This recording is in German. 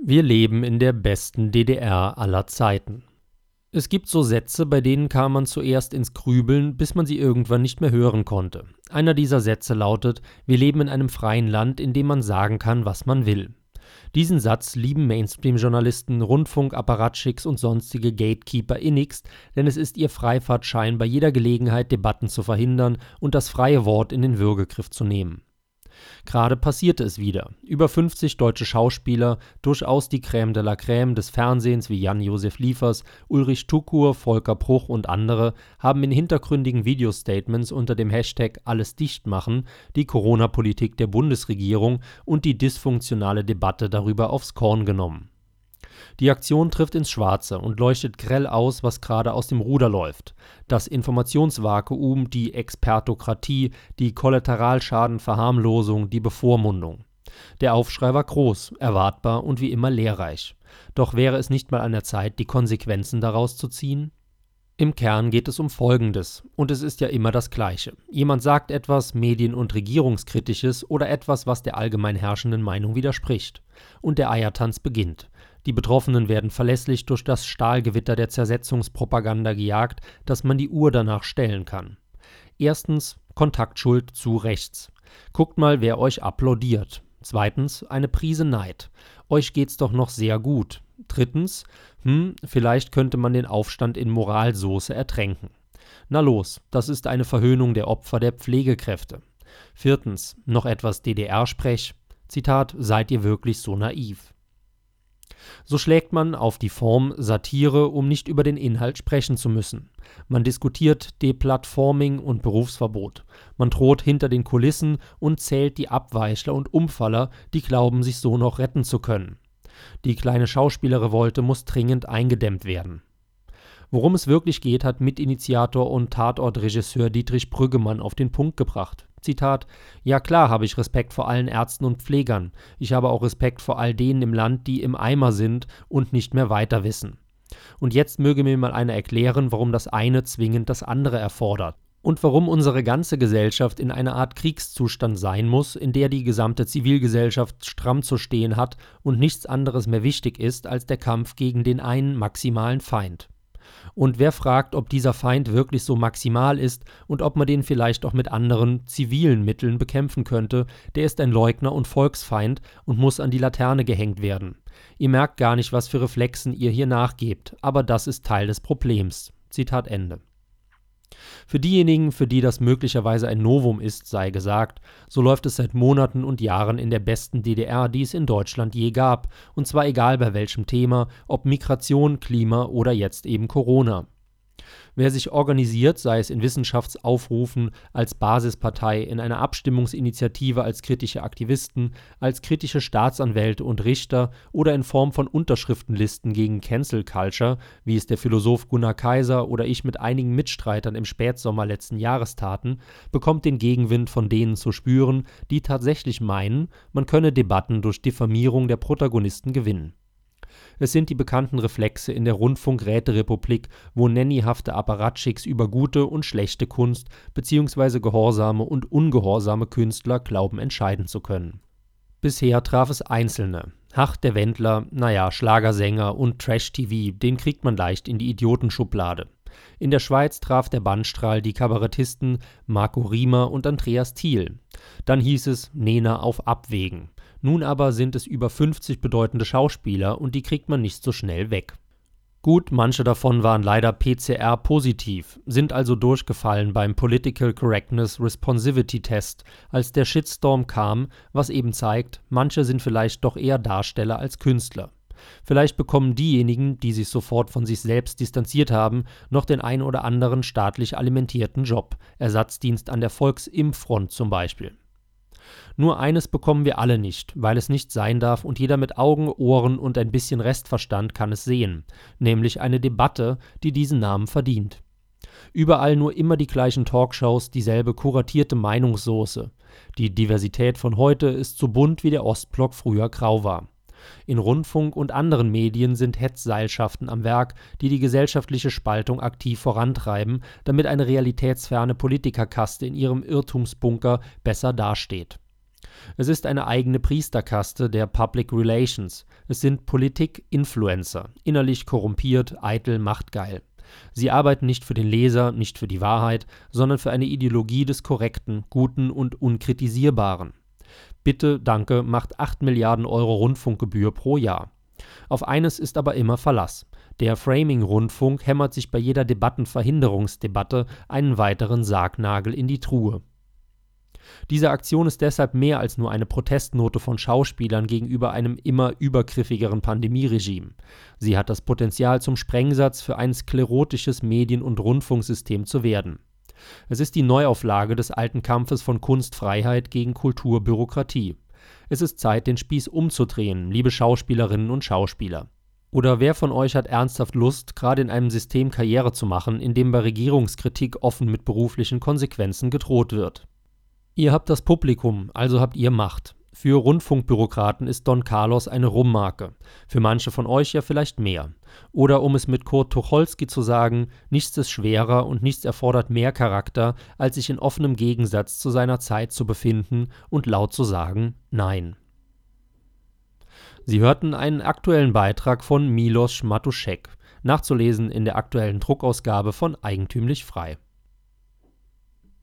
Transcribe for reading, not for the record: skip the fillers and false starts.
Wir leben in der besten DDR aller Zeiten. Es gibt so Sätze, bei denen kam man zuerst ins Grübeln, bis man sie irgendwann nicht mehr hören konnte. Einer dieser Sätze lautet: Wir leben in einem freien Land, in dem man sagen kann, was man will. Diesen Satz lieben Mainstream-Journalisten, Rundfunk-Apparatschicks und sonstige Gatekeeper innigst, denn es ist ihr Freifahrtschein, bei jeder Gelegenheit Debatten zu verhindern und das freie Wort in den Würgegriff zu nehmen. Gerade passierte es wieder. Über 50 deutsche Schauspieler, durchaus die Crème de la Crème des Fernsehens wie Jan-Josef Liefers, Ulrich Tukur, Volker Bruch und andere, haben in hintergründigen Videostatements unter dem Hashtag Alles dicht machen die Corona-Politik der Bundesregierung und die dysfunktionale Debatte darüber aufs Korn genommen. Die Aktion trifft ins Schwarze und leuchtet grell aus, was gerade aus dem Ruder läuft. Das Informationsvakuum, die Expertokratie, die Kollateralschadenverharmlosung, die Bevormundung. Der Aufschrei war groß, erwartbar und wie immer lehrreich. Doch wäre es nicht mal an der Zeit, die Konsequenzen daraus zu ziehen? Im Kern geht es um Folgendes, und es ist ja immer das Gleiche. Jemand sagt etwas Medien- und Regierungskritisches oder etwas, was der allgemein herrschenden Meinung widerspricht. Und der Eiertanz beginnt. Die Betroffenen werden verlässlich durch das Stahlgewitter der Zersetzungspropaganda gejagt, dass man die Uhr danach stellen kann. Erstens, Kontaktschuld zu rechts. Guckt mal, wer euch applaudiert. Zweitens, eine Prise Neid. Euch geht's doch noch sehr gut. Drittens, vielleicht könnte man den Aufstand in Moralsoße ertränken. Na los, das ist eine Verhöhnung der Opfer der Pflegekräfte. Viertens, noch etwas DDR-Sprech. Zitat, seid ihr wirklich so naiv? So schlägt man auf die Form Satire, um nicht über den Inhalt sprechen zu müssen. Man diskutiert Deplattforming und Berufsverbot. Man droht hinter den Kulissen und zählt die Abweichler und Umfaller, die glauben, sich so noch retten zu können. Die kleine Schauspielerrevolte muss dringend eingedämmt werden. Worum es wirklich geht, hat Mitinitiator und Tatortregisseur Dietrich Brüggemann auf den Punkt gebracht. Zitat: Ja klar habe ich Respekt vor allen Ärzten und Pflegern. Ich habe auch Respekt vor all denen im Land, die im Eimer sind und nicht mehr weiter wissen. Und jetzt möge mir mal einer erklären, warum das eine zwingend das andere erfordert. Und warum unsere ganze Gesellschaft in einer Art Kriegszustand sein muss, in der die gesamte Zivilgesellschaft stramm zu stehen hat und nichts anderes mehr wichtig ist als der Kampf gegen den einen maximalen Feind. Und wer fragt, ob dieser Feind wirklich so maximal ist und ob man den vielleicht auch mit anderen zivilen Mitteln bekämpfen könnte, der ist ein Leugner und Volksfeind und muss an die Laterne gehängt werden. Ihr merkt gar nicht, was für Reflexen ihr hier nachgebt, aber das ist Teil des Problems. Zitat Ende. Für diejenigen, für die das möglicherweise ein Novum ist, sei gesagt, so läuft es seit Monaten und Jahren in der besten DDR, die es in Deutschland je gab, und zwar egal bei welchem Thema, ob Migration, Klima oder jetzt eben Corona. Wer sich organisiert, sei es in Wissenschaftsaufrufen, als Basispartei, in einer Abstimmungsinitiative als kritische Aktivisten, als kritische Staatsanwälte und Richter oder in Form von Unterschriftenlisten gegen Cancel Culture, wie es der Philosoph Gunnar Kaiser oder ich mit einigen Mitstreitern im Spätsommer letzten Jahres taten, bekommt den Gegenwind von denen zu spüren, die tatsächlich meinen, man könne Debatten durch Diffamierung der Protagonisten gewinnen. Es sind die bekannten Reflexe in der Rundfunk-Räterepublik, wo nennyhafte Apparatschicks über gute und schlechte Kunst bzw. gehorsame und ungehorsame Künstler glauben entscheiden zu können. Bisher traf es Einzelne. Hach, der Wendler, Schlagersänger und Trash-TV, den kriegt man leicht in die Idiotenschublade. In der Schweiz traf der Bannstrahl die Kabarettisten Marco Riemer und Andreas Thiel. Dann hieß es Nena auf Abwägen. Nun aber sind es über 50 bedeutende Schauspieler und die kriegt man nicht so schnell weg. Gut, manche davon waren leider PCR-positiv, sind also durchgefallen beim Political Correctness Responsivity Test, als der Shitstorm kam, was eben zeigt, manche sind vielleicht doch eher Darsteller als Künstler. Vielleicht bekommen diejenigen, die sich sofort von sich selbst distanziert haben, noch den ein oder anderen staatlich alimentierten Job, Ersatzdienst an der Volksimpffront zum Beispiel. Nur eines bekommen wir alle nicht, weil es nicht sein darf und jeder mit Augen, Ohren und ein bisschen Restverstand kann es sehen, nämlich eine Debatte, die diesen Namen verdient. Überall nur immer die gleichen Talkshows, dieselbe kuratierte Meinungssoße. Die Diversität von heute ist so bunt, wie der Ostblock früher grau war. In Rundfunk und anderen Medien sind Hetzseilschaften am Werk, die die gesellschaftliche Spaltung aktiv vorantreiben, damit eine realitätsferne Politikerkaste in ihrem Irrtumsbunker besser dasteht. Es ist eine eigene Priesterkaste der Public Relations. Es sind Politik-Influencer, innerlich korrumpiert, eitel, machtgeil. Sie arbeiten nicht für den Leser, nicht für die Wahrheit, sondern für eine Ideologie des Korrekten, Guten und Unkritisierbaren. Bitte, danke, macht 8 Milliarden Euro Rundfunkgebühr pro Jahr. Auf eines ist aber immer Verlass. Der Framing-Rundfunk hämmert sich bei jeder Debattenverhinderungsdebatte einen weiteren Sargnagel in die Truhe. Diese Aktion ist deshalb mehr als nur eine Protestnote von Schauspielern gegenüber einem immer übergriffigeren Pandemieregime. Sie hat das Potenzial zum Sprengsatz für ein sklerotisches Medien- und Rundfunksystem zu werden. Es ist die Neuauflage des alten Kampfes von Kunstfreiheit gegen Kulturbürokratie. Es ist Zeit, den Spieß umzudrehen, liebe Schauspielerinnen und Schauspieler. Oder wer von euch hat ernsthaft Lust, gerade in einem System Karriere zu machen, in dem bei Regierungskritik offen mit beruflichen Konsequenzen gedroht wird? Ihr habt das Publikum, also habt ihr Macht. Für Rundfunkbürokraten ist Don Carlos eine Rummarke. Für manche von euch ja vielleicht mehr. Oder um es mit Kurt Tucholsky zu sagen, nichts ist schwerer und nichts erfordert mehr Charakter, als sich in offenem Gegensatz zu seiner Zeit zu befinden und laut zu sagen, nein. Sie hörten einen aktuellen Beitrag von Milos Matuszek, nachzulesen in der aktuellen Druckausgabe von Eigentümlich Frei.